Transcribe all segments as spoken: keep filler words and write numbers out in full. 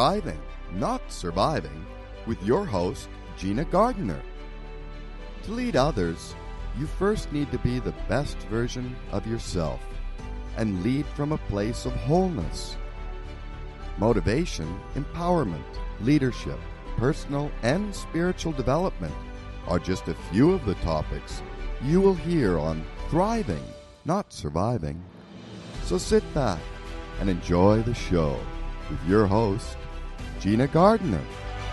Thriving, Not Surviving, with your host, Gina Gardner. To lead others, you first need to be the best version of yourself and lead from a place of wholeness. Motivation, empowerment, leadership, personal and spiritual development are just a few of the topics you will hear on Thriving, Not Surviving. So sit back and enjoy the show with your host, Gina Gardner.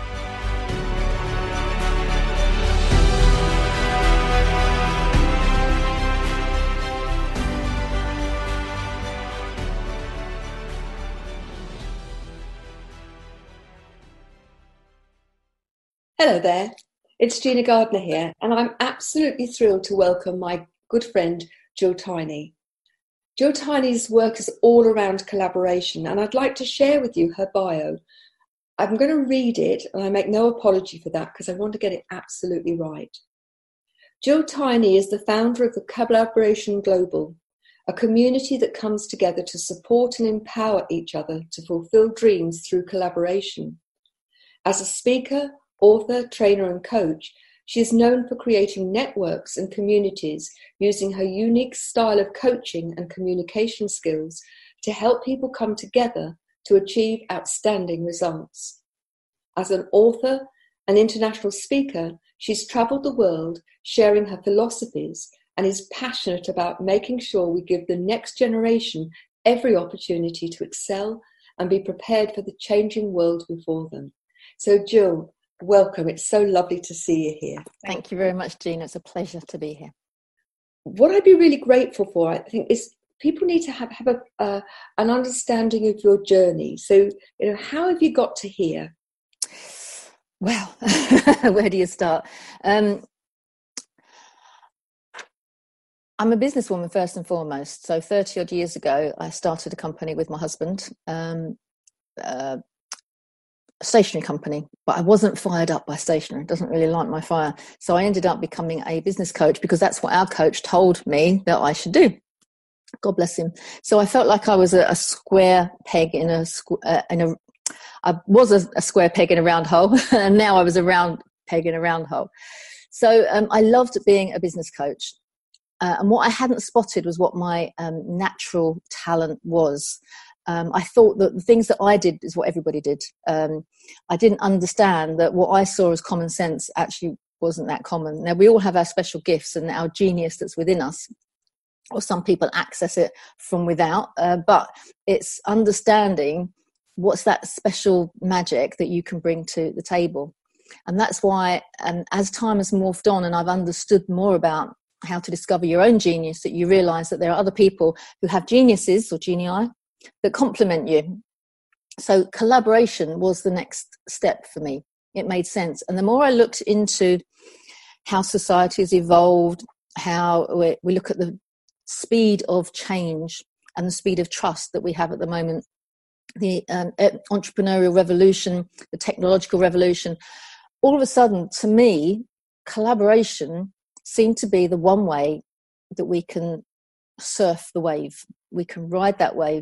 Hello there, it's Gina Gardner here, and I'm absolutely thrilled to welcome my good friend Jill Tiny. Jill Tiny's work is all around collaboration, and I'd like to share with you her bio. I'm going to read it, and I make no apology for that because I want to get it absolutely right. Jill Tiny is the founder of the Collaboration Global, a community that comes together to support and empower each other to fulfill dreams through collaboration. As a speaker, author, trainer and coach, she is known for creating networks and communities using her unique style of coaching and communication skills to help people come together to achieve outstanding results. As an author and international speaker, she's traveled the world sharing her philosophies and is passionate about making sure we give the next generation every opportunity to excel and be prepared for the changing world before them. So Jill, welcome. It's so lovely to see you here. Thank you very much, Gina. It's a pleasure to be here. What I'd be really grateful for, I think, is people need to have, have a, uh, an understanding of your journey. So, you know, how have you got to here? Well, where do you start? Um, I'm a businesswoman first and foremost. So thirty odd years ago, I started a company with my husband. Um, uh, stationery company, but I wasn't fired up by stationery. It doesn't really light my fire. So I ended up becoming a business coach because that's what our coach told me that I should do. God bless him. So I felt like I was a, a square peg in a, uh, in a, I was a, a square peg in a round hole, and now I was a round peg in a round hole. So um, I loved being a business coach. Uh, and what I hadn't spotted was what my um, natural talent was. Um, I thought that the things that I did is what everybody did. Um, I didn't understand that what I saw as common sense actually wasn't that common. Now, we all have our special gifts and our genius that's within us, or some people access it from without, uh, but it's understanding what's that special magic that you can bring to the table. And that's why, um, as time has morphed on and I've understood more about how to discover your own genius, that you realise that there are other people who have geniuses or genii that complement you. So collaboration was the next step for me. It made sense. And the more I looked into how society has evolved, how we, we look at the speed of change and the speed of trust that we have at the moment, the um, entrepreneurial revolution, the technological revolution, all of a sudden, to me, collaboration seemed to be the one way that we can surf the wave. We can ride that wave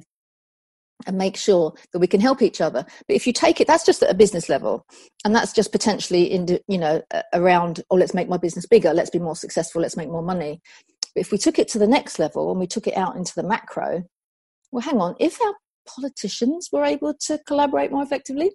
and make sure that we can help each other. But if you take it, that's just at a business level. And that's just potentially, in, you know, around, oh, let's make my business bigger. Let's be more successful. Let's make more money. But if we took it to the next level and we took it out into the macro, well, hang on, if our politicians were able to collaborate more effectively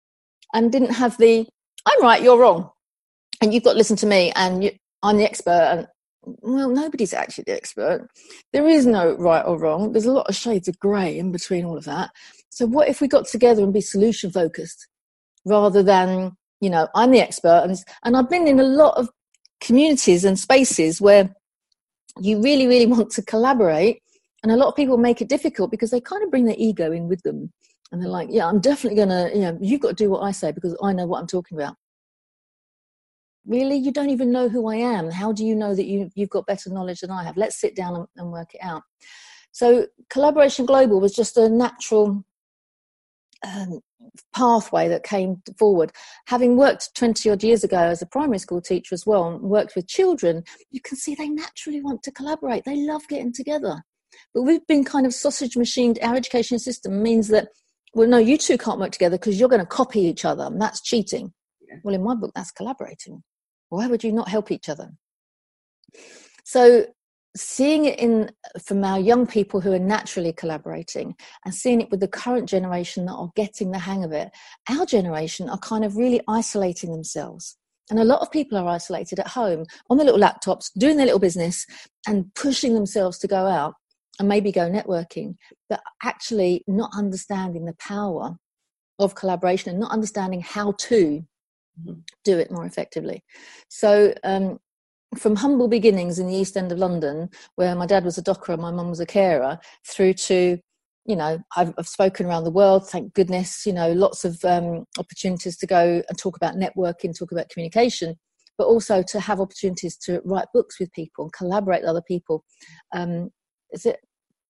and didn't have the, I'm right, you're wrong, and you've got to listen to me and you, I'm the expert, and well, nobody's actually the expert. There is no right or wrong. There's a lot of shades of grey in between all of that. So what if we got together and be solution focused rather than, you know, I'm the expert. And, and I've been in a lot of communities and spaces where you really, really want to collaborate. And a lot of people make it difficult because they kind of bring their ego in with them. And they're like, yeah, I'm definitely going to, you know, you've got to do what I say because I know what I'm talking about. Really? You don't even know who I am. How do you know that you, you've got better knowledge than I have? Let's sit down and, and work it out. So Collaboration Global was just a natural um, pathway that came forward. Having worked twenty odd years ago as a primary school teacher as well, and worked with children, you can see they naturally want to collaborate. They love getting together. But we've been kind of sausage machined. Our education system means that well, no, you two can't work together because you're going to copy each other, and that's cheating. Yeah. Well, in my book, that's collaborating. Why would you not help each other? So seeing it in from our young people who are naturally collaborating, and seeing it with the current generation that are getting the hang of it, our generation are kind of really isolating themselves. And a lot of people are isolated at home on their little laptops, doing their little business and pushing themselves to go out and maybe go networking, but actually not understanding the power of collaboration and not understanding how to mm-hmm. do it more effectively. So um, from humble beginnings in the East End of London, where my dad was a docker and my mum was a carer, through to, you know, I've, I've spoken around the world, thank goodness, you know, lots of um, opportunities to go and talk about networking, talk about communication, but also to have opportunities to write books with people and collaborate with other people. Um, is it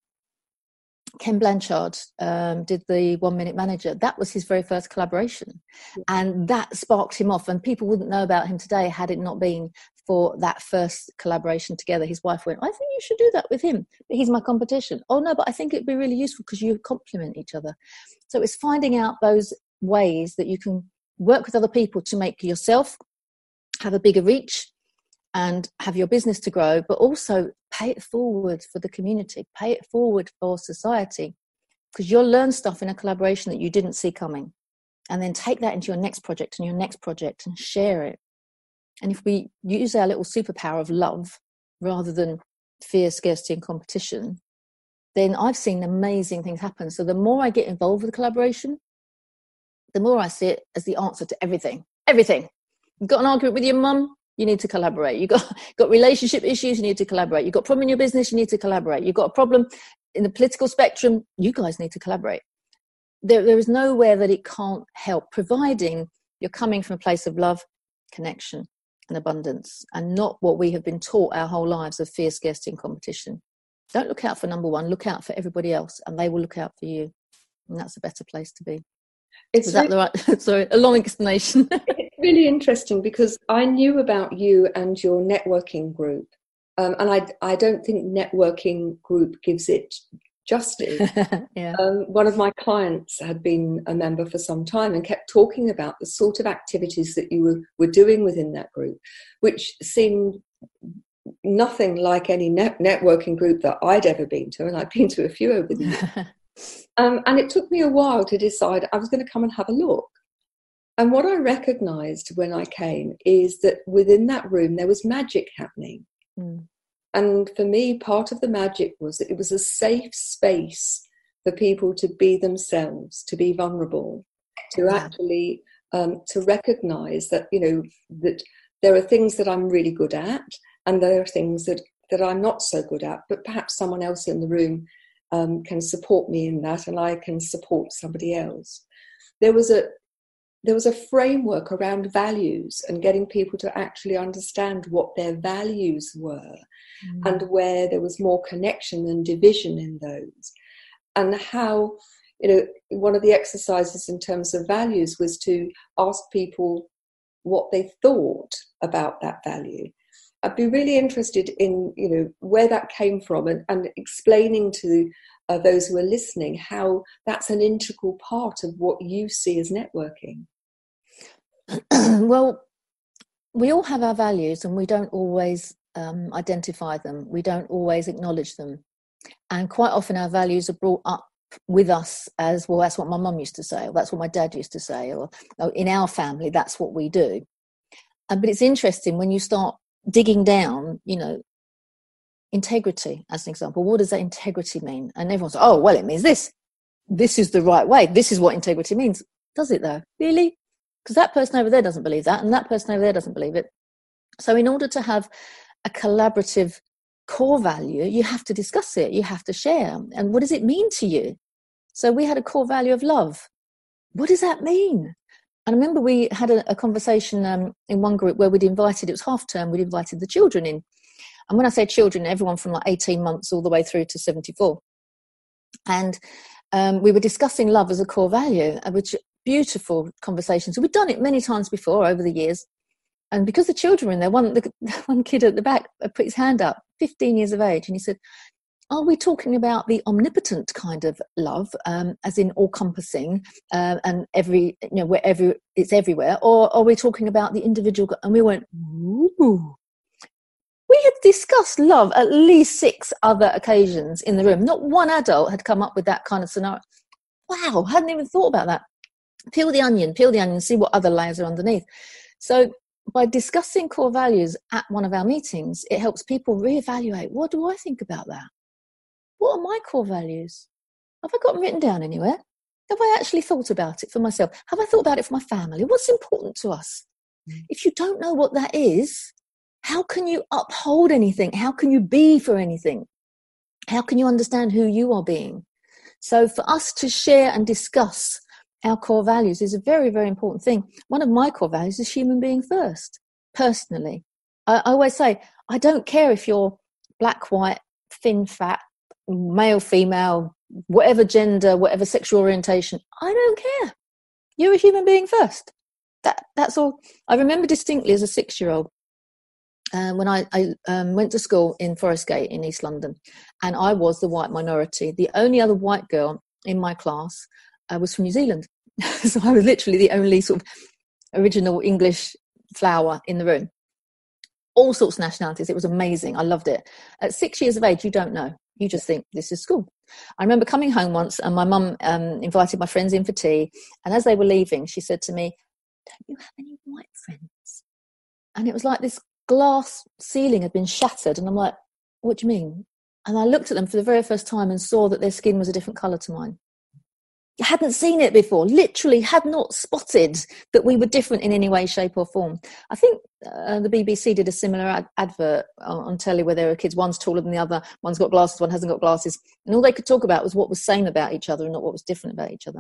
Ken Blanchard um, did the One Minute Manager? That was his very first collaboration. Yeah. And that sparked him off. And people wouldn't know about him today had it not been for that first collaboration together. His wife went, I think you should do that with him, but he's my competition. Oh no, but I think it'd be really useful because you complement each other. So it's finding out those ways that you can work with other people to make yourself have a bigger reach and have your business to grow, but also pay it forward for the community, pay it forward for society, because you'll learn stuff in a collaboration that you didn't see coming, and then take that into your next project and your next project and share it. And if we use our little superpower of love rather than fear, scarcity and competition, then I've seen amazing things happen. So the more I get involved with the collaboration, the more I see it as the answer to everything. Everything. You've got an argument with your mum, you need to collaborate. You've got, got relationship issues, you need to collaborate. You've got a problem in your business, you need to collaborate. You've got a problem in the political spectrum, you guys need to collaborate. There, there is nowhere that it can't help, providing you're coming from a place of love, connection and abundance, and not what we have been taught our whole lives of fear, scarcity and competition. Don't look out for number one, look out for everybody else, and they will look out for you. And that's a better place to be. It's Is that really, the right? Sorry, a long explanation. It's really interesting because I knew about you and your networking group, um, and I I don't think networking group gives it justice. Yeah. Um, one of my clients had been a member for some time and kept talking about the sort of activities that you were, were doing within that group, which seemed nothing like any net networking group that I'd ever been to, and I've been to a few over the years. Um, and it took me a while to decide I was going to come and have a look. And what I recognised when I came is that within that room there was magic happening. Mm. And for me, part of the magic was that it was a safe space for people to be themselves, to be vulnerable, to Yeah. actually um, to recognise that, you know, that there are things that I'm really good at and there are things that, that I'm not so good at, but perhaps someone else in the room Um, can support me in that, and I can support somebody else. There was a there was a framework around values and getting people to actually understand what their values were, mm. and where there was more connection than division in those, and how, you know, one of the exercises in terms of values was to ask people what they thought about that value. I'd be really interested in, you know, where that came from, and, and explaining to uh, those who are listening how that's an integral part of what you see as networking. Well, we all have our values and we don't always um, identify them. We don't always acknowledge them. And quite often our values are brought up with us as, well, that's what my mum used to say, or that's what my dad used to say, or, or in our family, that's what we do. Um, but it's interesting when you start digging down, you know, integrity as an example. What does that integrity mean? And everyone's like, oh, well, it means this. This is the right way. This is what integrity means. Does it though? Really? Because that person over there doesn't believe that, and that person over there doesn't believe it. So in order to have a collaborative core value, you have to discuss it. You have to share. And what does it mean to you? So we had a core value of love. What does that mean? And I remember we had a, a conversation um, in one group where we'd invited, it was half term, we'd invited the children in. And when I say children, everyone from like eighteen months all the way through to seventy-four. And um, we were discussing love as a core value, which beautiful conversations. So we'd done it many times before over the years. And because the children were in there, one, the, one kid at the back put his hand up, fifteen years of age, and he said, are we talking about the omnipotent kind of love, um, as in all-encompassing, uh, and every, you know, wherever it's everywhere, or are we talking about the individual? And we went, ooh. We had discussed love at least six other occasions in the room. Not one adult had come up with that kind of scenario. Wow, hadn't even thought about that. Peel the onion, peel the onion, see what other layers are underneath. So by discussing core values at one of our meetings, it helps people reevaluate, what do I think about that? What are my core values? Have I got them written down anywhere? Have I actually thought about it for myself? Have I thought about it for my family? What's important to us? Mm. If you don't know what that is, how can you uphold anything? How can you be for anything? How can you understand who you are being? So for us to share and discuss our core values is a very, very important thing. One of my core values is human being first, personally. I, I always say, I don't care if you're black, white, thin, fat, male, female, whatever gender, whatever sexual orientation. I don't care. You're a human being first. That That's all. I remember distinctly as a six-year-old, Um, when I, I um, went to school in Forest Gate in East London, and I was the white minority. The only other white girl in my class uh, was from New Zealand. So I was literally the only sort of original English flower in the room. All sorts of nationalities. It was amazing. I loved it. At six years of age, you don't know. You just think this is school. I remember coming home once, and my mum um, invited my friends in for tea. And as they were leaving, she said to me, "Don't you have any white friends?" And it was like this glass ceiling had been shattered, and I'm like, what do you mean? And I looked at them for the very first time and saw that their skin was a different colour to mine. I hadn't seen it before, literally had not spotted that we were different in any way, shape or form. I think uh, the B B C did a similar ad- advert on, on telly where there were kids, one's taller than the other, one's got glasses, one hasn't got glasses, and all they could talk about was what was same about each other and not what was different about each other.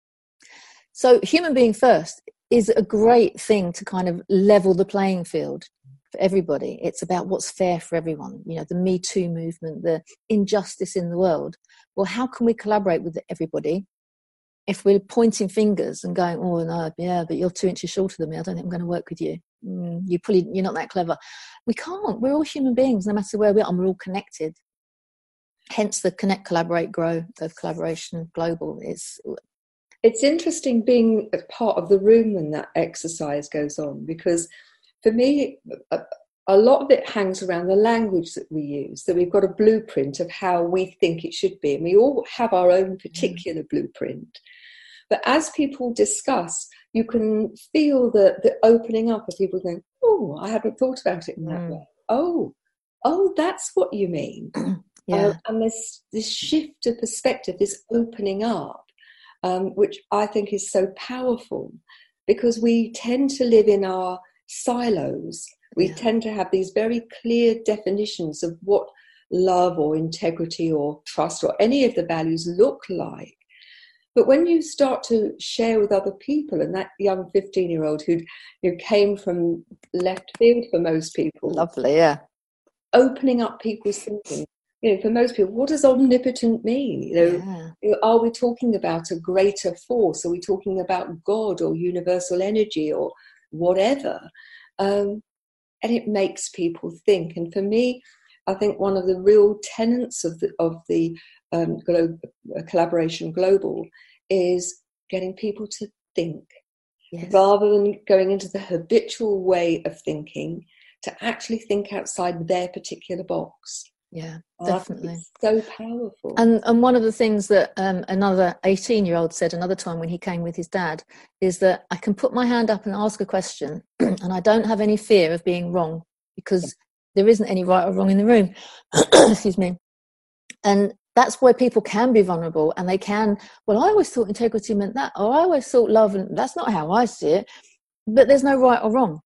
So human being first is a great thing to kind of level the playing field for everybody. It's about what's fair for everyone. You know, the Me Too movement, the injustice in the world. Well, how can we collaborate with everybody if we're pointing fingers and going, oh no, yeah, but you're two inches shorter than me, I don't think I'm going to work with you. Mm, you probably, you're not that clever. We can't. We're all human beings, no matter where we are, and we're all connected. Hence the Connect, Collaborate, Grow of Collaboration Global. Is it's interesting being a part of the room when that exercise goes on, because for me, a, a lot of it hangs around the language that we use, that we've got a blueprint of how we think it should be. And we all have our own particular mm. blueprint. But as people discuss, you can feel the, the opening up of people going, oh, I hadn't thought about it in that mm. way. Oh, oh, that's what you mean. Yeah. Uh, and this, this shift of perspective, this opening up, um, which I think is so powerful, because we tend to live in our silos. We yeah. tend to have these very clear definitions of what love or integrity or trust or any of the values look like. But when you start to share with other people, and that young fifteen-year-old who who came from left field for most people. Lovely, yeah. Opening up people's thinking. You know, for most people, what does omnipotent mean? You know, yeah. you know, are we talking about a greater force? Are we talking about God or universal energy or whatever? Um, and it makes people think. And for me, I think one of the real tenets of the of the um, glo- collaboration global is getting people to think, yes. rather than going into the habitual way of thinking, to actually think outside their particular box. Yeah, definitely. It's so powerful. And and one of the things that um, another eighteen-year-old said another time when he came with his dad is that I can put my hand up and ask a question and I don't have any fear of being wrong, because there isn't any right or wrong in the room. Excuse me. And that's where people can be vulnerable, and they can, well, I always thought integrity meant that, or I always thought love, and that's not how I see it. But there's no right or wrong.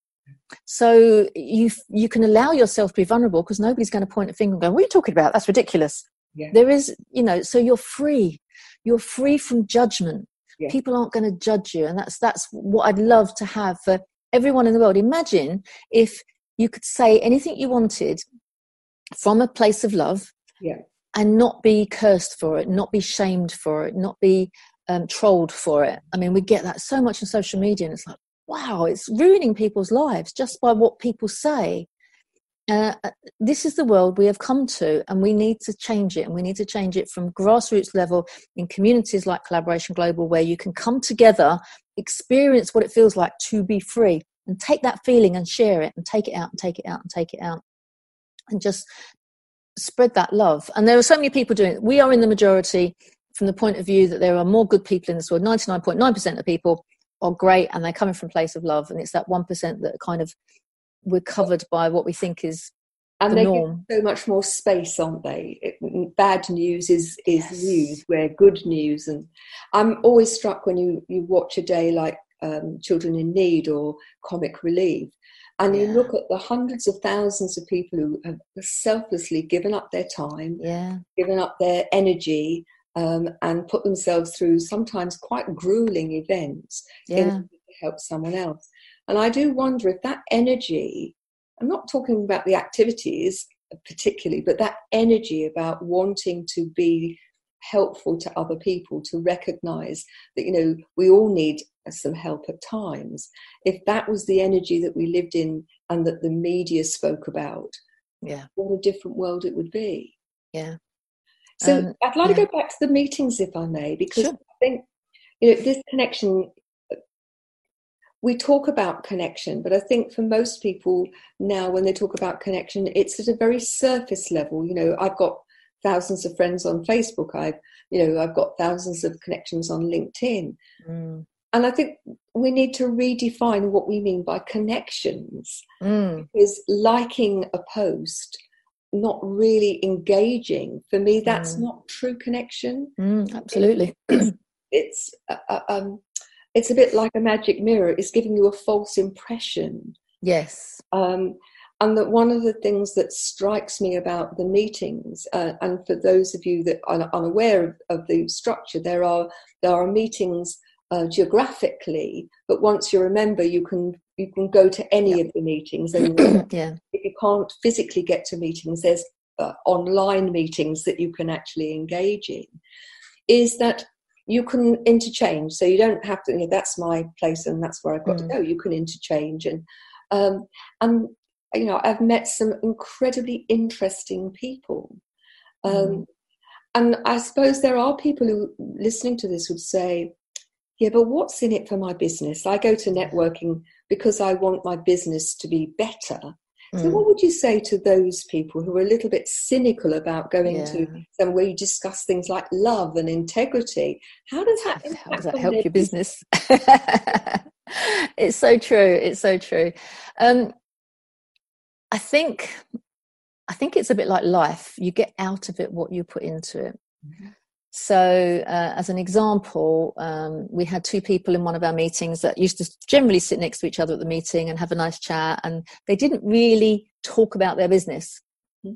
So you you can allow yourself to be vulnerable, because nobody's going to point a finger and go, what are you talking about? That's ridiculous. Yeah. There is, you know, so you're free. You're free from judgment. Yeah. People aren't going to judge you. And that's that's what I'd love to have for everyone in the world. Imagine if you could say anything you wanted from a place of love, yeah. and not be cursed for it, not be shamed for it, not be um, trolled for it. I mean, we get that so much on social media, and it's like, wow, it's ruining people's lives just by what people say. uh, this is the world we have come to, and we need to change it. And we need to change it from grassroots level in communities like Collaboration Global, where you can come together, experience what it feels like to be free, and take that feeling and share it, and take it out and take it out and take it out, and just spread that love. And there are so many people doing it. We are in the majority from the point of view that there are more good people in this world. ninety-nine point nine percent of people are great, and they're coming from a place of love. And it's that one percent that kind of we're covered by what we think is and the they norm. give so much more space, aren't they? It, bad news is is Yes. news, where good news. And I'm always struck when you, you watch a day like um, Children in Need or Comic Relief, and you Yeah. look at the hundreds of thousands of people who have selflessly given up their time, Yeah. given up their energy, um, and put themselves through sometimes quite grueling events in Yeah. order to help someone else. And I do wonder if that energy, I'm not talking about the activities particularly, but that energy about wanting to be helpful to other people, to recognise that, you know, we all need some help at times. If that was the energy that we lived in and that the media spoke about, Yeah. what a different world it would be. Yeah. So Um, I'd like yeah. to go back to the meetings, if I may, because Sure. I think, you know, this connection, we talk about connection, but I think for most people now, when they talk about connection, it's at a very surface level. You know, I've got thousands of friends on Facebook. I've, you know, I've got thousands of connections on LinkedIn. Mm. And I think we need to redefine what we mean by connections. Mm. Because liking a post, not really engaging, for me, that's Mm. not true connection. Mm. Absolutely. It's, it's uh, uh, um, it's a bit like a magic mirror. It's giving you a false impression. Yes. Um, and that one of the things that strikes me about the meetings, uh, and for those of you that are unaware of, of the structure, there are there are meetings uh, geographically, but once you're a member, you can you can go to any Yep. of the meetings. And Yeah. if you can't physically get to meetings, there's uh, online meetings that you can actually engage in. Is that you can interchange, so you don't have to, you know, that's my place and that's where I've got Mm. to go. You can interchange, and um, and you know, I've met some incredibly interesting people, um, Mm. and I suppose there are people who, listening to this, would say, "Yeah, but what's in it for my business? I go to networking because I want my business to be better." So Mm. what would you say to those people who are a little bit cynical about going Yeah. to somewhere where you discuss things like love and integrity? How does that impact How does that on help their your business? It's so true. It's so true. Um, I think, I think it's a bit like life. You get out of it what you put into it. Mm-hmm. So, uh, as an example, um, we had two people in one of our meetings that used to generally sit next to each other at the meeting and have a nice chat, and they didn't really talk about their business. Mm-hmm.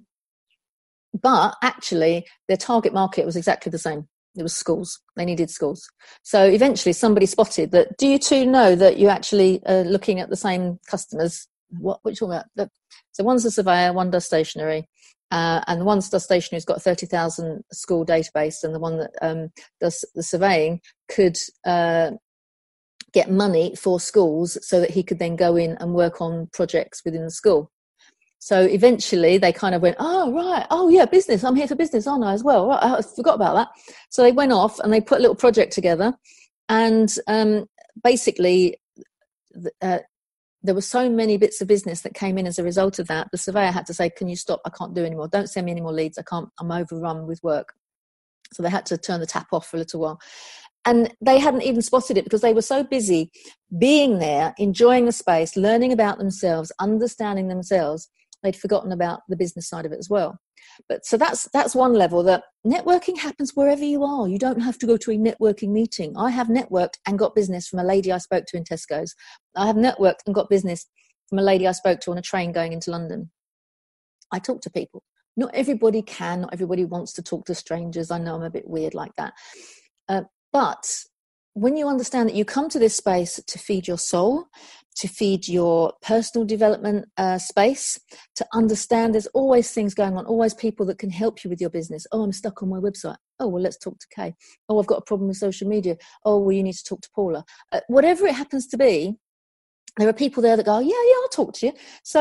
But actually, their target market was exactly the same. It was schools. They needed schools. So eventually somebody spotted that, do you two know that you're actually uh, looking at the same customers? What, what are you talking about? So one's a surveyor, one does stationery. Uh, and the one that does stationery has got a thirty thousand school database, and the one that um, does the surveying could uh, get money for schools so that he could then go in and work on projects within the school. So eventually they kind of went, oh, right, oh, yeah, business. I'm here for business, aren't I, as well? Right, I forgot about that. So they went off and they put a little project together. And um, basically, uh, there were so many bits of business that came in as a result of that. The surveyor had to say, can you stop? I can't do anymore. Don't send me any more leads. I can't, I'm overrun with work. So they had to turn the tap off for a little while. And they hadn't even spotted it because they were so busy being there, enjoying the space, learning about themselves, understanding themselves. They'd forgotten about the business side of it as well. But so that's that's one level, that networking happens wherever you are. You don't have to go to a networking meeting. I have networked and got business from a lady I spoke to in Tesco's. I have networked and got business from a lady I spoke to on a train going into London. I talk to people. Not everybody can, not everybody wants to talk to strangers. I know I'm a bit weird like that. Uh, but when you understand that you come to this space to feed your soul, to feed your personal development uh, space, to understand there's always things going on, always people that can help you with your business. Oh, I'm stuck on my website. Oh, well, let's talk to Kay. Oh, I've got a problem with social media. Oh, well, you need to talk to Paula. Uh, whatever it happens to be, there are people there that go, yeah, yeah, I'll talk to you. So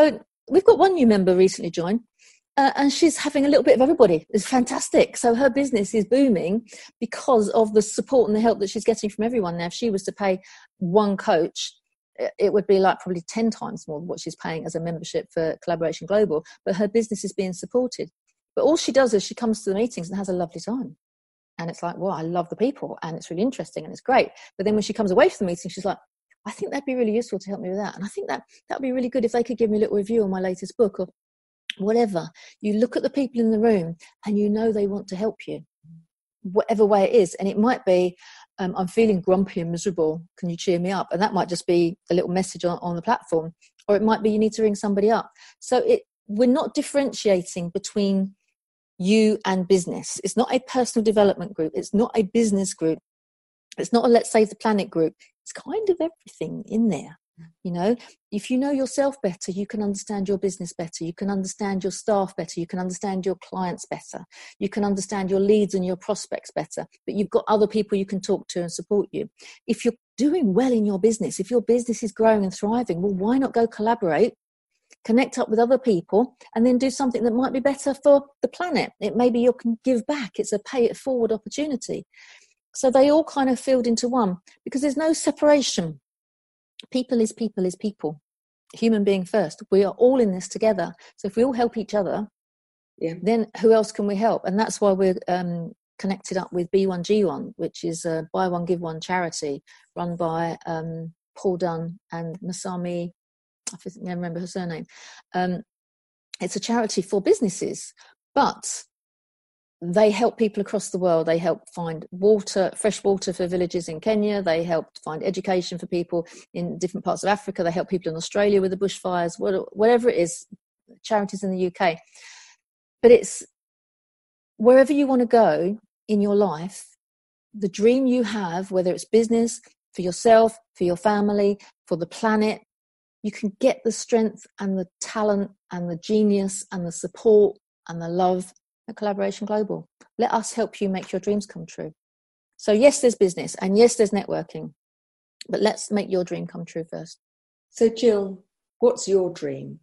we've got one new member recently joined, uh, and she's having a little bit of everybody. It's fantastic. So her business is booming because of the support and the help that she's getting from everyone. Now, if she was to pay one coach, it would be like probably ten times more than what she's paying as a membership for Collaboration Global, but her business is being supported. But all she does is she comes to the meetings and has a lovely time. And it's like, well, I love the people and it's really interesting and it's great. But then when she comes away from the meeting, she's like, I think that'd be really useful to help me with that. And I think that that'd be really good if they could give me a little review on my latest book or whatever. You look at the people in the room and you know they want to help you, whatever way it is. And it might be, um, I'm feeling grumpy and miserable. Can you cheer me up? And that might just be a little message on, on the platform. Or it might be you need to ring somebody up. So it we're not differentiating between you and business. It's not a personal development group. It's not a business group. It's not a Let's Save the Planet group. It's kind of everything in there. You know, if you know yourself better, you can understand your business better. You can understand your staff better. You can understand your clients better. You can understand your leads and your prospects better. But you've got other people you can talk to and support you. If you're doing well in your business, if your business is growing and thriving, well, why not go collaborate, connect up with other people, and then do something that might be better for the planet? It maybe you can give back. It's a pay it forward opportunity. So they all kind of filled into one because there's no separation. People is people is people. Human being first. We are all in this together. So if we all help each other, yeah, then who else can we help? And that's why we're um, connected up with B one G one, which is a buy one, give one charity run by um, Paul Dunn and Masami. I can't remember her surname. Um, it's a charity for businesses, but they help people across the world. They help find water, fresh water for villages in Kenya. They help find education for people in different parts of Africa. They help people in Australia with the bushfires, whatever it is, charities in the U K. But it's wherever you want to go in your life, the dream you have, whether it's business, for yourself, for your family, for the planet, you can get the strength and the talent and the genius and the support and the love at Collaboration Global. Let us help you make your dreams come true. So yes, there's business and yes, there's networking, but let's make your dream come true first. So Jill, what's your dream?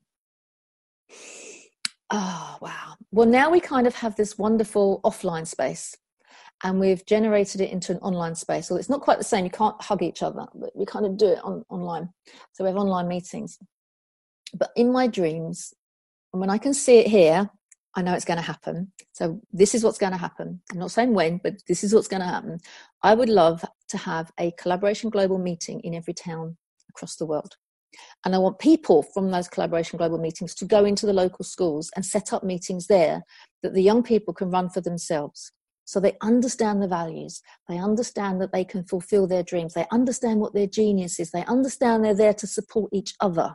Oh, wow. Well, now we kind of have this wonderful offline space and we've generated it into an online space. Well, it's not quite the same. You can't hug each other, but we kind of do it on, online. So we have online meetings. But in my dreams, and when I can see it here, I know it's going to happen. So this is what's going to happen. I'm not saying when, but this is what's going to happen. I would love to have a Collaboration Global meeting in every town across the world. And I want people from those Collaboration Global meetings to go into the local schools and set up meetings there that the young people can run for themselves. So they understand the values. They understand that they can fulfill their dreams. They understand what their genius is. They understand they're there to support each other.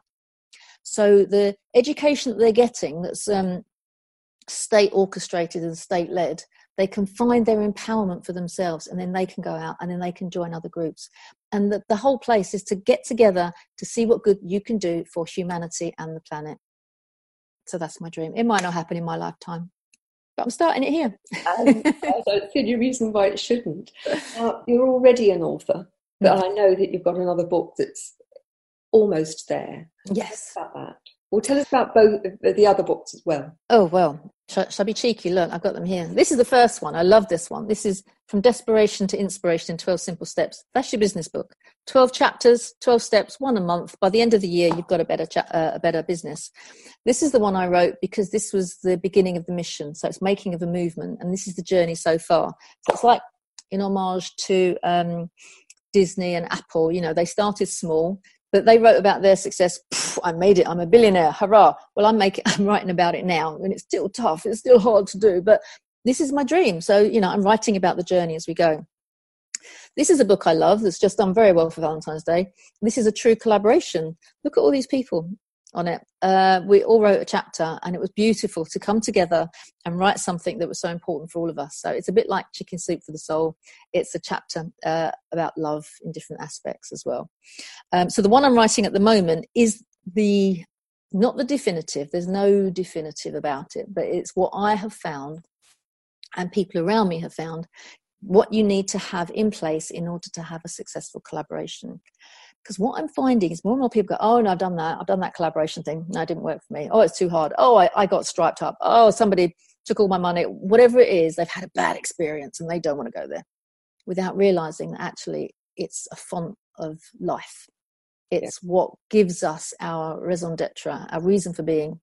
So the education that they're getting that's um, state orchestrated and state led, they can find their empowerment for themselves, and then they can go out and then they can join other groups. And the, the whole place is to get together to see what good you can do for humanity and the planet. So that's my dream. It might not happen in my lifetime, but I'm starting it here. um, I don't see any reason why it shouldn't. Uh, you're already an author, but I know that you've got another book that's almost there. Yes. About that. Well, tell us about both the other books as well. Oh, well, shall, shall I be cheeky? Look, I've got them here. This is the first one. I love this one. This is From Desperation to Inspiration in twelve Simple Steps. That's your business book. twelve chapters, twelve steps, one a month. By the end of the year, you've got a better cha- uh, a better business. This is the one I wrote because this was the beginning of the mission. So it's making of a movement, and this is the journey so far. So it's like in homage to um, Disney and Apple. You know, they started small, but they wrote about their success. I made it. I'm a billionaire. Hurrah. Well, I'm making, I'm writing about it now, and it's still tough. It's still hard to do, but this is my dream. So, you know, I'm writing about the journey as we go. This is a book I love that's just done very well for Valentine's Day. This is a true collaboration. Look at all these people on it. Uh, we all wrote a chapter, and it was beautiful to come together and write something that was so important for all of us. So it's a bit like Chicken Soup for the Soul. It's a chapter uh, about love in different aspects as well. Um, so the one I'm writing at the moment is the not the definitive. There's no definitive about it, but it's what I have found and people around me have found, what you need to have in place in order to have a successful collaboration. Because what I'm finding is more and more people go, oh, no, I've done that. I've done that collaboration thing. No, it didn't work for me. Oh, it's too hard. Oh, I, I got striped up. Oh, somebody took all my money. Whatever it is, they've had a bad experience and they don't want to go there, without realizing that actually it's a font of life. It's yeah. what gives us our raison d'etre, our reason for being.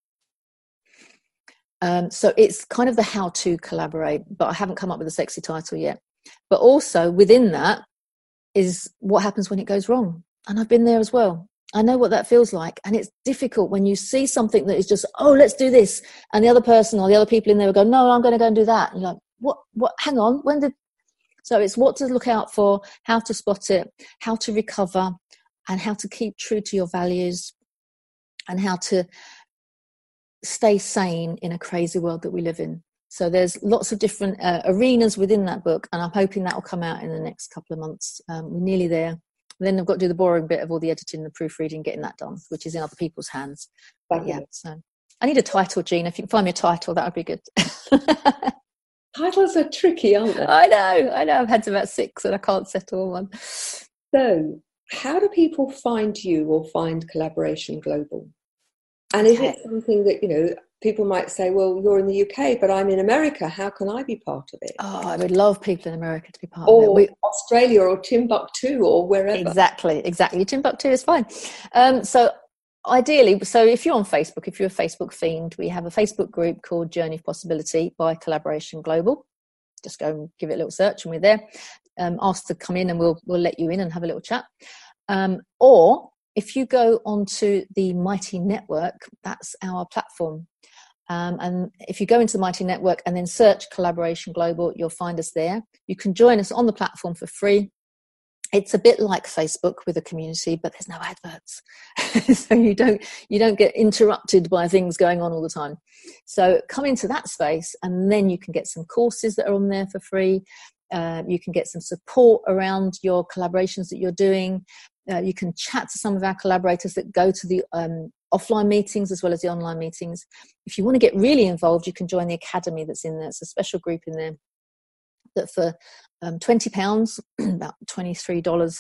Um, so it's kind of the how to collaborate, but I haven't come up with a sexy title yet. But also within that is what happens when it goes wrong. And I've been there as well. I know what that feels like. And it's difficult when you see something that is just, oh, let's do this. And the other person or the other people in there will go, no, I'm going to go and do that. And you're like, what, what, hang on, when did, so it's what to look out for, how to spot it, how to recover, and how to keep true to your values, and how to stay sane in a crazy world that we live in. So there's lots of different uh, arenas within that book, and I'm hoping that will come out in the next couple of months. Um, we're nearly there. Then I've got to do the boring bit of all the editing, the proofreading, getting that done, which is in other people's hands. But yeah, so I need a title, Gina. If you can find me a title, that would be good. Titles are tricky, aren't they? I know, I know. I've had about six and I can't settle on one. So how do people find you or find Collaboration Global? And is it something that, you know, people might say, well, you're in the U K, but I'm in America. How can I be part of it? Oh, I would love people in America to be part or of it. We, Australia or Timbuktu or wherever. Exactly, exactly. Timbuktu is fine. Um, so ideally, so if you're on Facebook, if you're a Facebook fiend, we have a Facebook group called Journey of Possibility by Collaboration Global. Just go and give it a little search and we're there. Um, ask to come in and we'll we'll let you in and have a little chat. Um, or if you go onto the Mighty Network, that's our platform. Um, and if you go into the Mighty Network and then search Collaboration Global, you'll find us there. You can join us on the platform for free. It's a bit like Facebook with a community, but there's no adverts. So you don't, you don't get interrupted by things going on all the time. So come into that space and then you can get some courses that are on there for free. Uh, you can get some support around your collaborations that you're doing. Uh, you can chat to some of our collaborators that go to the um, offline meetings as well as the online meetings. If you want to get really involved, you can join the academy that's in there. It's a special group in there that for um, twenty pounds, about twenty-three dollars,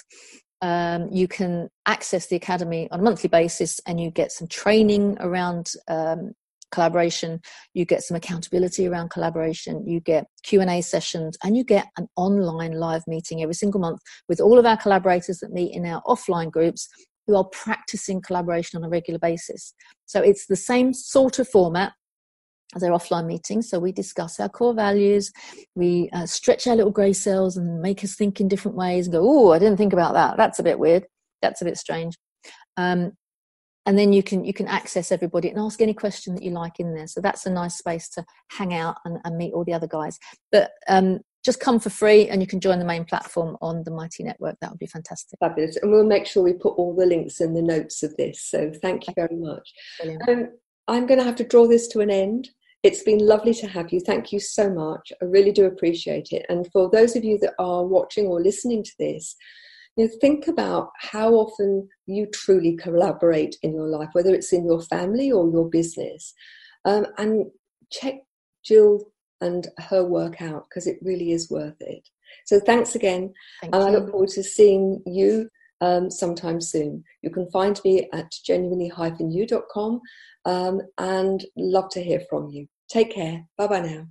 um, you can access the academy on a monthly basis and you get some training around um, collaboration, you get some accountability around collaboration, you get Q and A sessions, and you get an online live meeting every single month with all of our collaborators that meet in our offline groups who are practicing collaboration on a regular basis. So it's the same sort of format as our offline meetings. So we discuss our core values, we uh, stretch our little grey cells and make us think in different ways and go, oh, I didn't think about that. That's a bit weird. That's a bit strange. Um, And then you can you can access everybody and ask any question that you like in there. So that's a nice space to hang out and, and meet all the other guys. But um, just come for free and you can join the main platform on the Mighty Network. That would be fantastic. Fabulous. And we'll make sure we put all the links in the notes of this. So thank you very much. Um, I'm going to have to draw this to an end. It's been lovely to have you. Thank you so much. I really do appreciate it. And for those of you that are watching or listening to this, you know, think about how often you truly collaborate in your life, whether it's in your family or your business. Um, and check Jill and her work out because it really is worth it. So thanks again. Thank and you. I look forward to seeing you um, sometime soon. You can find me at genuinely dash you dot com um, and love to hear from you. Take care. Bye-bye now.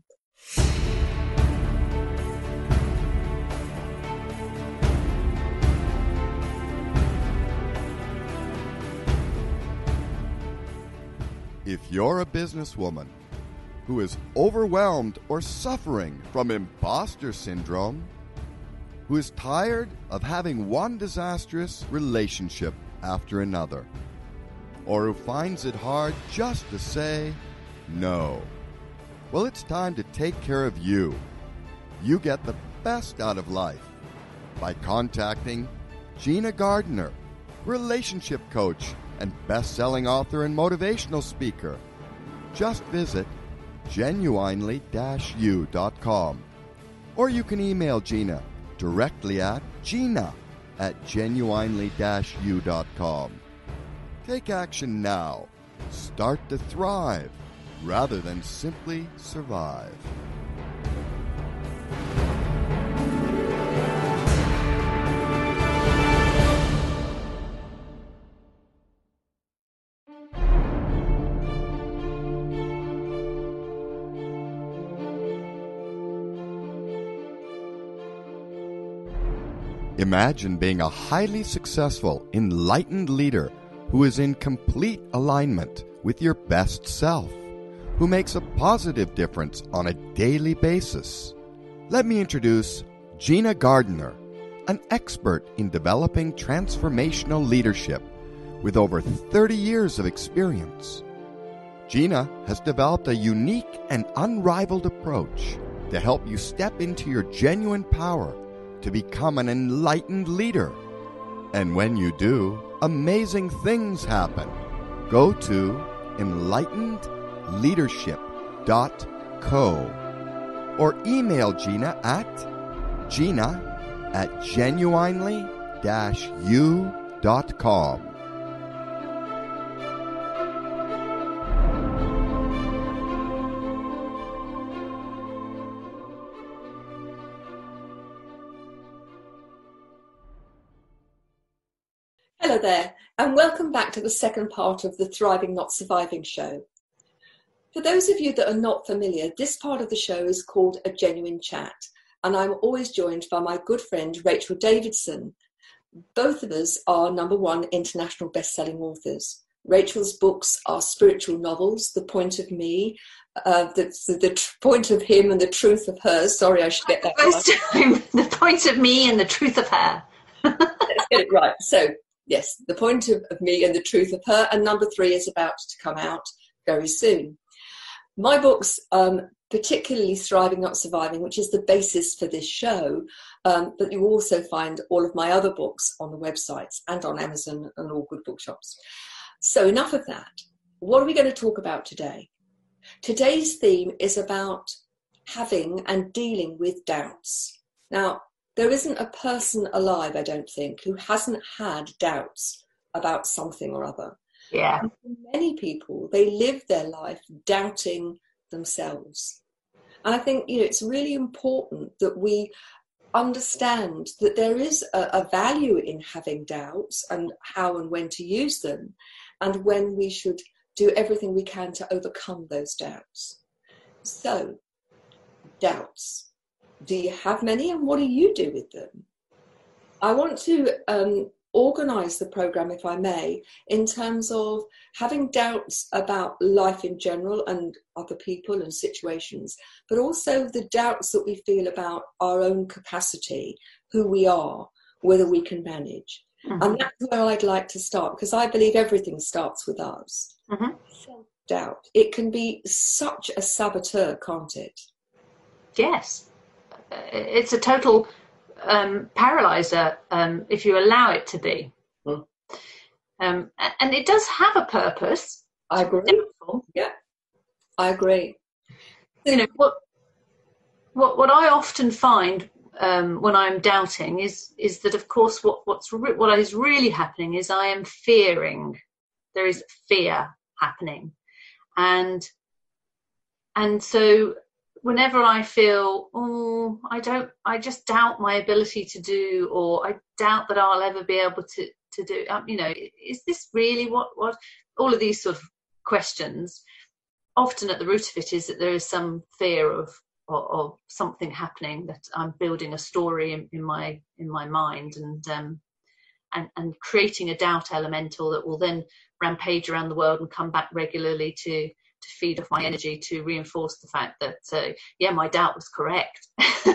If you're a businesswoman who is overwhelmed or suffering from imposter syndrome, who is tired of having one disastrous relationship after another, or who finds it hard just to say no, well, it's time to take care of you. You get the best out of life by contacting Gina Gardner, relationship coach and best-selling author and motivational speaker. Just visit genuinely dash you dot com. Or you can email Gina directly at gina at genuinely dash you dot com. Take action now. Start to thrive rather than simply survive. Imagine being a highly successful, enlightened leader who is in complete alignment with your best self, who makes a positive difference on a daily basis. Let me introduce Gina Gardner, an expert in developing transformational leadership with over thirty years of experience. Gina has developed a unique and unrivaled approach to help you step into your genuine power to become an enlightened leader. And when you do, amazing things happen. Go to enlightened leadership dot co or email Gina at Gina at genuinely dash you dot com. Hello there, and welcome back to the second part of the Thriving Not Surviving show. For those of you that are not familiar, this part of the show is called A Genuine Chat, and I'm always joined by my good friend Rachel Davidson. Both of us are number one international best-selling authors. Rachel's books are spiritual novels, The Point of Me, uh, the, the, the tr- Point of Him and the Truth of Her. Sorry, I should get that right. The Point of Me and the Truth of Her. Let's get it right. So, yes, The Point of, of Me and the Truth of Her, and number three is about to come out very soon. My books, um, particularly Thriving Not Surviving, which is the basis for this show, um, but you also find all of my other books on the websites and on Amazon and all good bookshops. So enough of that. What are we going to talk about today? Today's theme is about having and dealing with doubts. Now, there isn't a person alive, I don't think, who hasn't had doubts about something or other. Yeah. And for many people, they live their life doubting themselves. And I think, you know, it's really important that we understand that there is a, a value in having doubts and how and when to use them, and when we should do everything we can to overcome those doubts. So, doubts. Do you have many, and what do you do with them? I want to um, organise the programme, if I may, in terms of having doubts about life in general and other people and situations, but also the doubts that we feel about our own capacity, who we are, whether we can manage. Mm-hmm. And that's where I'd like to start, because I believe everything starts with us. Mm-hmm. Self-doubt. It can be such a saboteur, can't it? Yes. It's a total um, paralyzer um, if you allow it to be. Mm. Um, and it does have a purpose. I agree. Doubtful. Yeah, I agree. You know, what what what I often find um, when I'm doubting is is that, of course, what what's re- what is really happening is I am fearing. There is fear happening, and and so. Whenever I feel, oh, I don't, I just doubt my ability to do, or I doubt that I'll ever be able to, to do, um, you know, is this really what, what, all of these sort of questions, often at the root of it is that there is some fear of, of, of something happening, that I'm building a story in, in my, in my mind, and, um, and, and creating a doubt elemental that will then rampage around the world and come back regularly to, to feed off my energy, to reinforce the fact that, uh, yeah, my doubt was correct.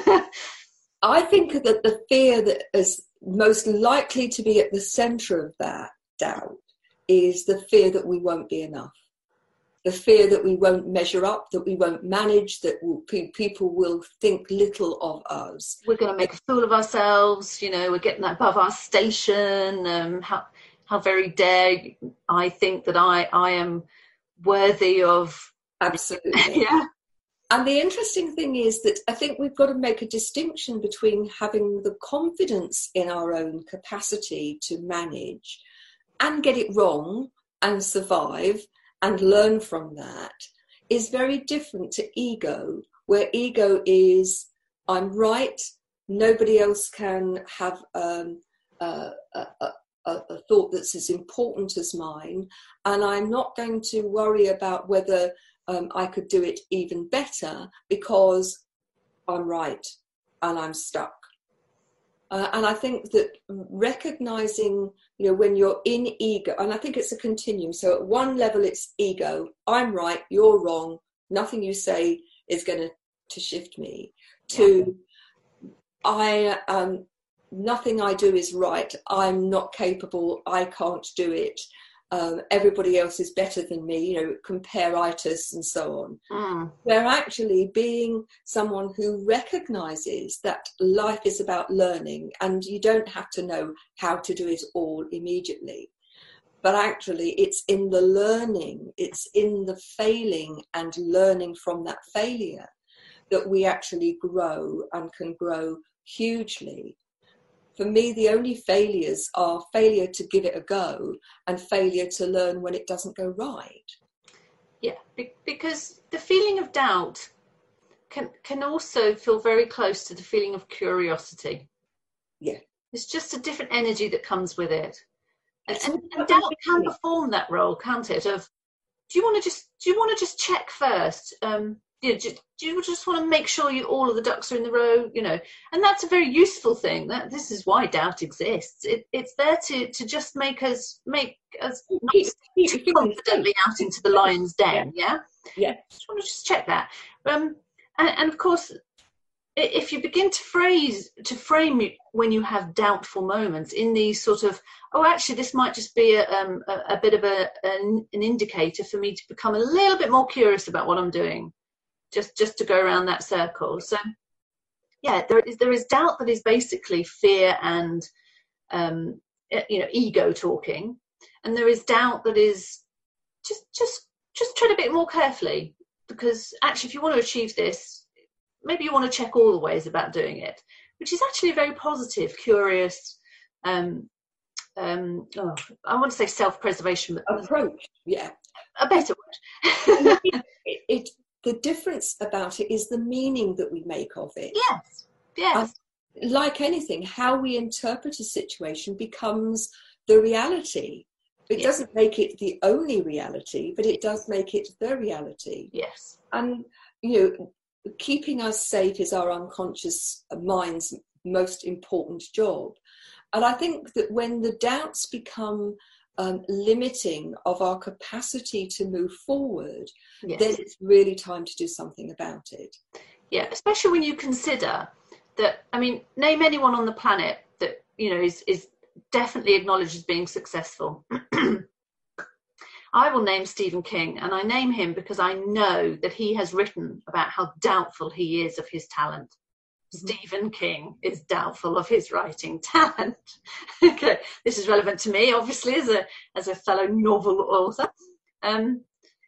I think that the fear that is most likely to be at the centre of that doubt is the fear that we won't be enough. The fear that we won't measure up, that we won't manage, that we'll, pe- people will think little of us. We're going to make a fool of ourselves, you know, we're getting above our station. Um, how, how very dare I think that I, I am worthy of. Absolutely. Yeah. And the interesting thing is that I think we've got to make a distinction between having the confidence in our own capacity to manage and get it wrong and survive and learn from that is very different to ego, where ego is, I'm right, nobody else can have um, uh, a, a, a thought that's as important as mine, and I'm not going to worry about whether um, I could do it even better because I'm right and I'm stuck. Uh, and I think that recognizing, you know, when you're in ego, and I think it's a continuum. So at one level, it's ego. I'm right, you're wrong. Nothing you say is going to, to shift me. To, I, um, nothing I do is right. I'm not capable. I can't do it. Um, everybody else is better than me, you know, compare-itis and so on. Mm. They're actually being someone who recognizes that life is about learning and you don't have to know how to do it all immediately. But actually it's in the learning, it's in the failing and learning from that failure that we actually grow and can grow hugely. For me, the only failures are failure to give it a go and failure to learn when it doesn't go right. Yeah, be- because the feeling of doubt can can also feel very close to the feeling of curiosity. Yeah. It's just a different energy that comes with it. And, It's and, all and doubt can perform that role, can't it? Of, do you want to just do you want to just check first? Um, you know, just, do you just want to make sure you all of the ducks are in the row? You know, and that's a very useful thing. That this is why doubt exists. It, it's there to to just make us make us not step too confidently out into the lion's den. Yeah, yeah. Just want to just check that. Um, and, and of course, if you begin to phrase to frame when you have doubtful moments in these sort of, oh, actually, this might just be a, um, a, a bit of a an, an indicator for me to become a little bit more curious about what I'm doing. Just, just to go around that circle. So, yeah, there is there is doubt that is basically fear and, um, you know, ego talking, and there is doubt that is just, just, just tread a bit more carefully, because actually, if you want to achieve this, maybe you want to check all the ways about doing it, which is actually a very positive, curious, um, um, oh, I want to say self-preservation, but approach. Yeah, a better word. it, it The difference about it is the meaning that we make of it. Yes, yes. And like anything, how we interpret a situation becomes the reality. It yes. doesn't make it the only reality, but it does make it the reality. Yes. And, you know, keeping us safe is our unconscious mind's most important job. And I think that when the doubts become Um, limiting of our capacity to move forward, yes. then it's really time to do something about it. Yeah, especially when you consider that, I mean, name anyone on the planet that, you know, is, is definitely acknowledged as being successful. I will name Stephen King, and I name him because I know that he has written about how doubtful he is of his talent. Stephen King is doubtful of his writing talent. Okay, this is relevant to me, obviously, as a as a fellow novel author. Um,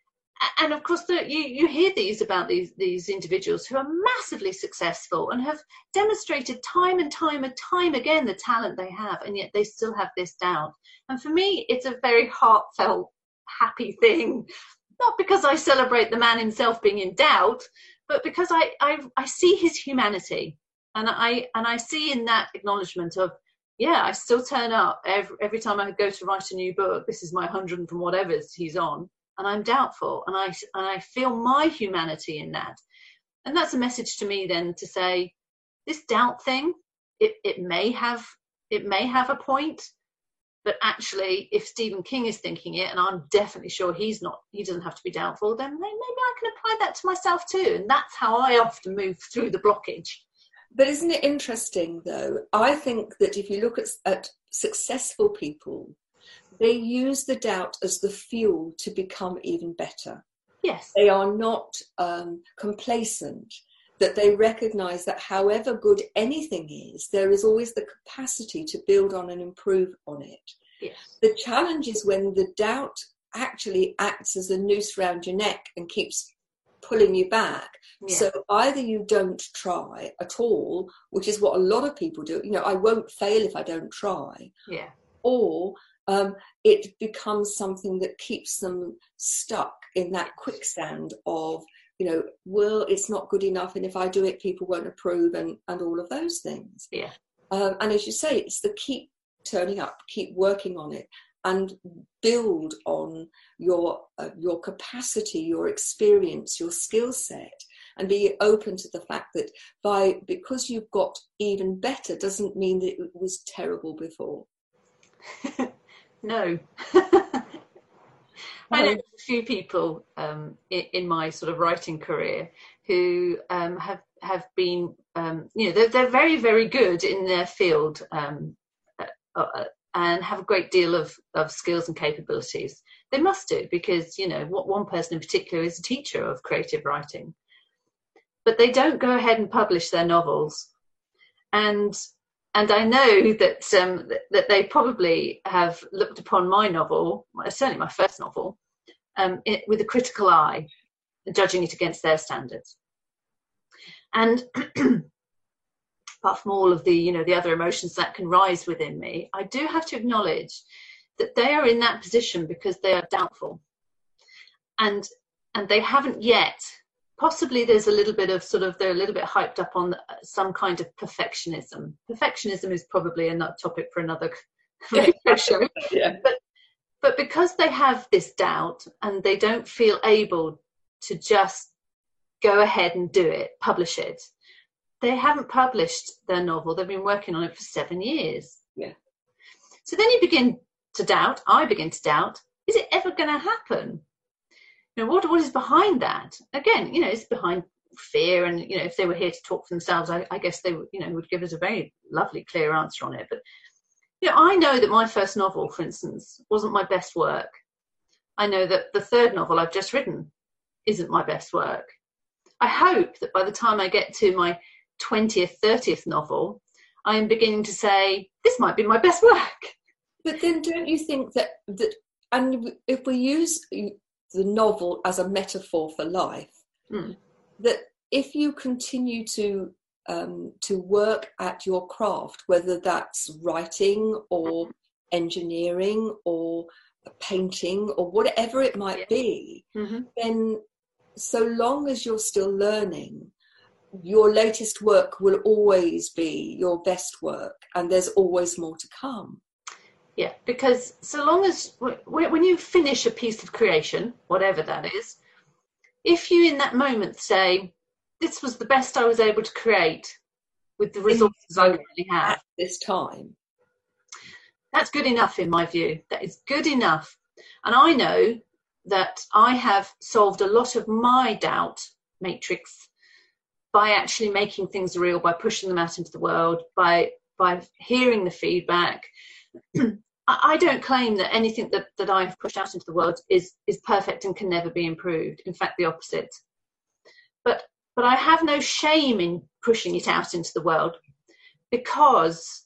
and of course, the, you you hear these about these these individuals who are massively successful and have demonstrated time and time and time again the talent they have, and yet they still have this doubt. And for me, it's a very heartfelt, happy thing. Not because I celebrate the man himself being in doubt, but because I, I I see his humanity, and I and I see in that acknowledgement of, yeah, I still turn up every every time I go to write a new book. This is my hundred and whatever he's on, and I'm doubtful, and I and I feel my humanity in that, and that's a message to me then to say, this doubt thing, it it may have it may have a point. But actually, if Stephen King is thinking it, and I'm definitely sure he's not, he doesn't have to be doubtful, then maybe I can apply that to myself too. And that's how I often move through the blockage. But isn't it interesting, though? I think that if you look at, at successful people, they use the doubt as the fuel to become even better. Yes. They are not um, complacent, that they recognize that however good anything is, there is always the capacity to build on and improve on it. Yes. The challenge is when the doubt actually acts as a noose around your neck and keeps pulling you back. Yeah. So either you don't try at all, which is what a lot of people do. You know, I won't fail if I don't try. Yeah. Or um, it becomes something that keeps them stuck in that quicksand of, you know, well, it's not good enough, and if I do it, people won't approve, and, and all of those things. Yeah. Um, and as you say, it's the keep turning up, keep working on it, and build on your uh, your capacity, your experience, your skill set, and be open to the fact that by because you've got even better doesn't mean that it was terrible before. No. I know a few people um, in, in my sort of writing career who um, have have been, um, you know, they're, they're very, very good in their field um, uh, uh, and have a great deal of, of skills and capabilities. They must do, because, you know, what one person in particular is a teacher of creative writing. But they don't go ahead and publish their novels. And and I know that um, that they probably have looked upon my novel, certainly my first novel, um, it, with a critical eye, judging it against their standards. And apart from all of the, you know, the other emotions that can rise within me, I do have to acknowledge that they are in that position because they are doubtful, and and they haven't yet. Possibly there's a little bit of sort of, they're a little bit hyped up on some kind of perfectionism. Perfectionism is probably another topic for another radio show. Yeah. But, but because they have this doubt and they don't feel able to just go ahead and do it, publish it, they haven't published their novel. They've been working on it for seven years. Yeah. So then you begin to doubt, I begin to doubt, is it ever going to happen? You know, what what is behind that? Again, you know, it's behind fear, and, you know, if they were here to talk for themselves, I, I guess they would, you know, would give us a very lovely, clear answer on it. But, you know, I know that my first novel, for instance, wasn't my best work. I know that the third novel I've just written isn't my best work. I hope that by the time I get to my twentieth, thirtieth novel, I am beginning to say, this might be my best work. But then don't you think that, that and if we use the novel as a metaphor for life, mm. that if you continue to um, to work at your craft, whether that's writing or engineering or painting or whatever it might yeah. be, mm-hmm. then so long as you're still learning, your latest work will always be your best work, and there's always more to come. Yeah, because so long as, when you finish a piece of creation, whatever that is, if you in that moment say, this was the best I was able to create with the resources I currently have at this time, that's good enough in my view. That is good enough. And I know that I have solved a lot of my doubt matrix by actually making things real, by pushing them out into the world, by by hearing the feedback. I don't claim that anything that, that I've pushed out into the world is, is perfect and can never be improved. In fact, the opposite. But but I have no shame in pushing it out into the world, because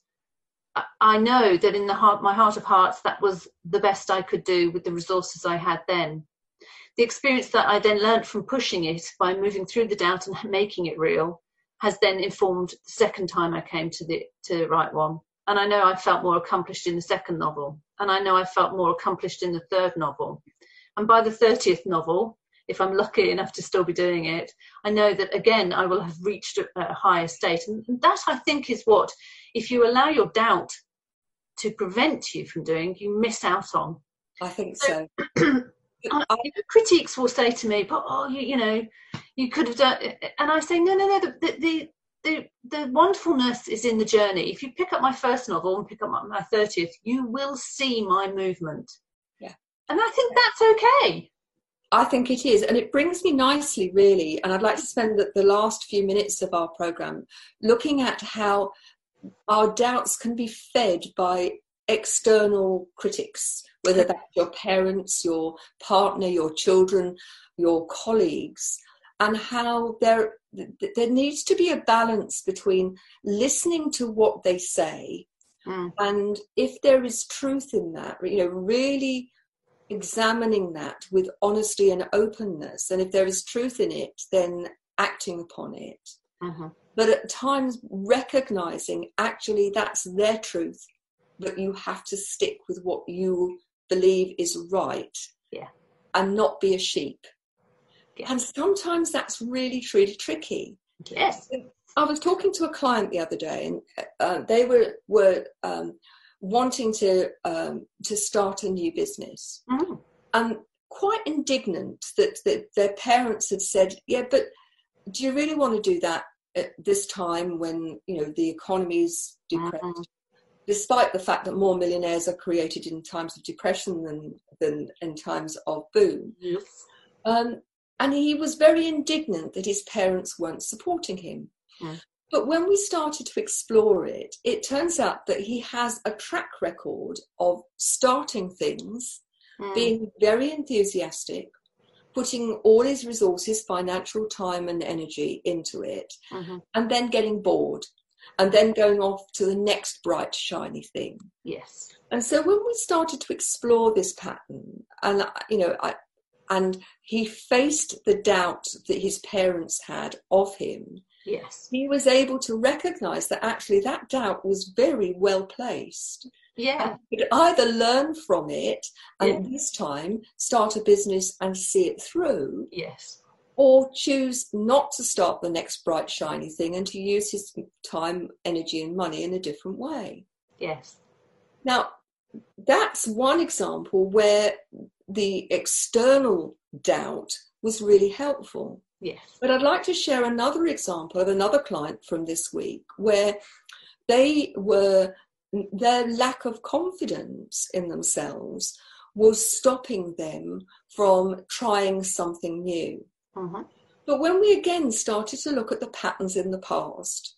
I know that in the heart, my heart of hearts, that was the best I could do with the resources I had then. The experience that I then learned from pushing it by moving through the doubt and making it real has then informed the second time I came to the to write one. And I know I felt more accomplished in the second novel. And I know I felt more accomplished in the third novel. And by the thirtieth novel, if I'm lucky enough to still be doing it, I know that, again, I will have reached a, a higher state. And that, I think, is what, if you allow your doubt to prevent you from doing, you miss out on. I think so. so. I, critiques will say to me, but, oh, you, you know, you could have done... And I say, no, no, no, the... the The, the wonderfulness is in the journey. If you pick up my first novel and pick up my thirtieth, you will see my movement. Yeah. And I think that's okay. I think it is. And it brings me nicely, really. And I'd like to spend the, the last few minutes of our programme looking at how our doubts can be fed by external critics, whether that's your parents, your partner, your children, your colleagues, and how there there needs to be a balance between listening to what they say mm. and, if there is truth in that, you know, really examining that with honesty and openness. And if there is truth in it, then acting upon it. Mm-hmm. But at times recognizing actually that's their truth, but you have to stick with what you believe is right, yeah, and not be a sheep. Yes. And sometimes that's really, really tricky. Yes. I was talking to a client the other day, and uh, they were were um, wanting to um, to start a new business, mm. and quite indignant that, that their parents had said, "Yeah, but do you really want to do that at this time when, you know, the economy's depressed? Mm-hmm. Despite the fact that more millionaires are created in times of depression than, than in times of boom. Yes. Um, and he was very indignant that his parents weren't supporting him. Mm. But when we started to explore it, it turns out that he has a track record of starting things, mm. being very enthusiastic, putting all his resources, financial, time and energy into it, mm-hmm. and then getting bored. And then going off to the next bright, shiny thing. Yes. And so when we started to explore this pattern, and, you know, I, and he faced the doubt that his parents had of him, yes, he was able to recognise that actually that doubt was very well placed. Yeah. And he could either learn from it and yeah. this time start a business and see it through. Yes. Or choose not to start the next bright, shiny thing and to use his time, energy and money in a different way. Yes. Now, that's one example where the external doubt was really helpful. Yes. But I'd like to share another example of another client from this week where they were, their lack of confidence in themselves was stopping them from trying something new. Mm-hmm. But when we again started to look at the patterns in the past,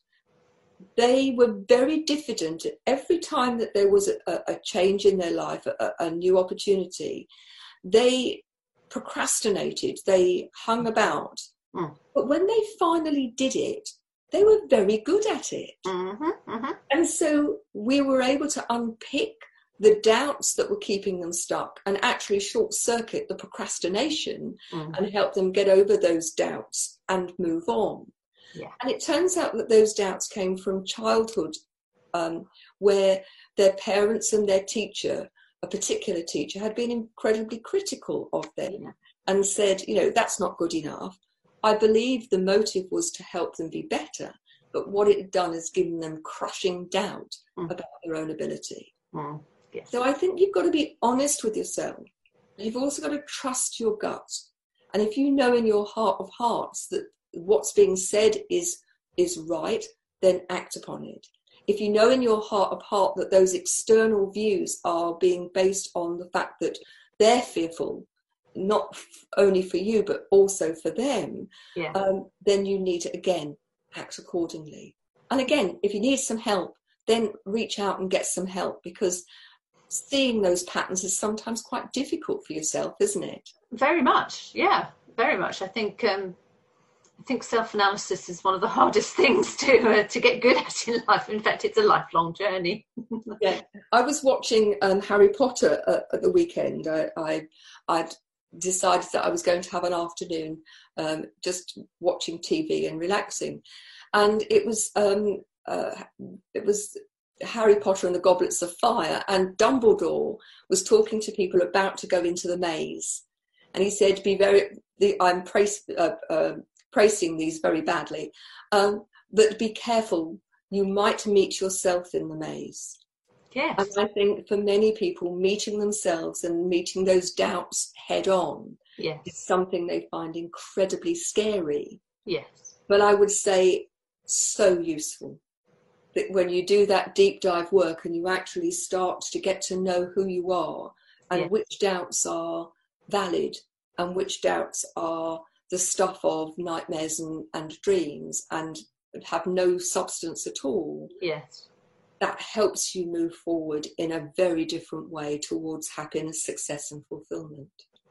they were very diffident. Every time that there was a, a change in their life, a, a new opportunity, they procrastinated, they hung about. Mm. But when they finally did it, they were very good at it. Mm-hmm. Mm-hmm. And so we were able to unpick the doubts that were keeping them stuck and actually short circuit the procrastination mm. and help them get over those doubts and move on. Yeah. And it turns out that those doubts came from childhood, um, where their parents and their teacher, a particular teacher, had been incredibly critical of them yeah. and said, you know, that's not good enough. I believe the motive was to help them be better, but what it had done is given them crushing doubt mm. about their own ability. Mm. Yes. So I think you've got to be honest with yourself. You've also got to trust your gut. And if you know in your heart of hearts that what's being said is is right, then act upon it. If you know in your heart of heart that those external views are being based on the fact that they're fearful, not only for you, but also for them, yeah. um, then you need to, again, act accordingly. And again, if you need some help, then reach out and get some help, because seeing those patterns is sometimes quite difficult for yourself, isn't it? Very much, yeah, very much. I think um, I think self-analysis is one of the hardest things to uh, to get good at in life. In fact, it's a lifelong journey. Yeah, I was watching um, Harry Potter uh, at the weekend. I, I I'd decided that I was going to have an afternoon um, just watching T V and relaxing, and it was um, uh, it was. Harry Potter and the Goblets of Fire, and Dumbledore was talking to people about to go into the maze, and he said, "Be very." The, I'm praise, uh, uh, praising these very badly, um, but be careful. You might meet yourself in the maze. Yes. And I think for many people, meeting themselves and meeting those doubts head on yes. is something they find incredibly scary. Yes. But I would say so useful. That when you do that deep dive work and you actually start to get to know who you are and yes. which doubts are valid and which doubts are the stuff of nightmares and, and dreams and have no substance at all, yes, that helps you move forward in a very different way towards happiness, success and fulfillment.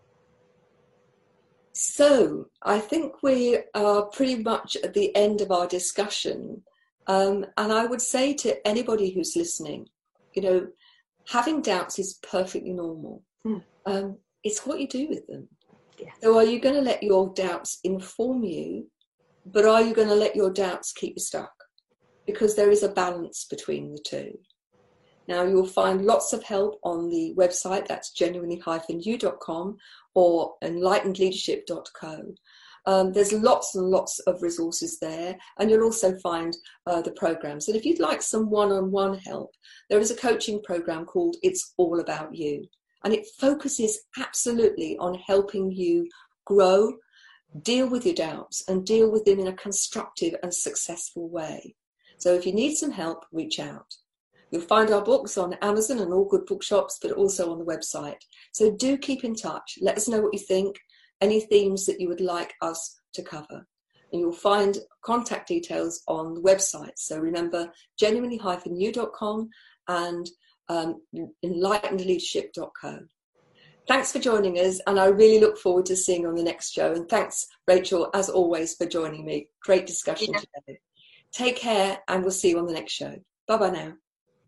So I think we are pretty much at the end of our discussion. Um, and I would say to anybody who's listening, you know, having doubts is perfectly normal. Mm. Um, it's what you do with them. Yeah. So are you going to let your doubts inform you, but are you going to let your doubts keep you stuck? Because there is a balance between the two. Now, you'll find lots of help on the website, that's genuinely dash you dot com or enlightened leadership dot co. Um, there's lots and lots of resources there, and you'll also find uh, the programs. And if you'd like some one-on-one help, there is a coaching program called It's All About You, and it focuses absolutely on helping you grow, deal with your doubts and deal with them in a constructive and successful way. So if you need some help, reach out. You'll find our books on Amazon and all good bookshops, but also on the website. So do keep in touch. Let us know what you think, any themes that you would like us to cover. And you'll find contact details on the website. So remember, genuinely dash you dot com and um, enlightened leadership dot co. Thanks for joining us, and I really look forward to seeing you on the next show. And thanks, Rachel, as always, for joining me. Great discussion yeah. today. Take care, and we'll see you on the next show. Bye-bye now.